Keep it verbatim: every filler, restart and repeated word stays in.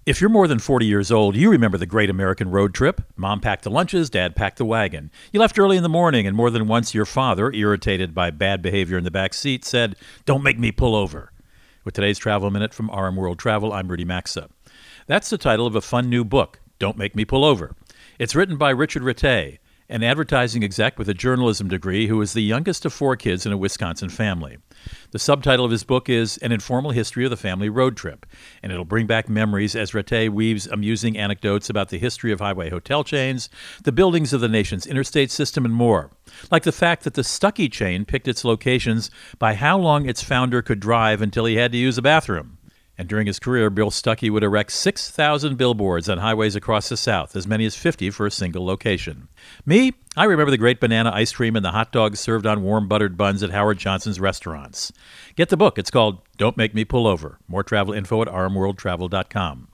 If you're more than forty years old, you remember the great American road trip. Mom packed the lunches, Dad packed the wagon. You left early in the morning, and more than once your father, irritated by bad behavior in the back seat, said, "Don't make me pull over." With today's Travel Minute from R M World Travel, I'm Rudy Maxa. That's the title of a fun new book, Don't Make Me Pull Over. It's written by Richard Rattay, an advertising exec with a journalism degree who is the youngest of four kids in a Wisconsin family. The subtitle of his book is An Informal History of the Family Road Trip, and it'll bring back memories as Rattay weaves amusing anecdotes about the history of highway hotel chains, the buildings of the nation's interstate system, and more. Like the fact that the Stuckey chain picked its locations by how long its founder could drive until he had to use a bathroom. And during his career, Bill Stuckey would erect six thousand billboards on highways across the South, as many as fifty for a single location. Me, I remember the great banana ice cream and the hot dogs served on warm buttered buns at Howard Johnson's restaurants. Get the book. It's called Don't Make Me Pull Over. More travel info at r m world travel dot com.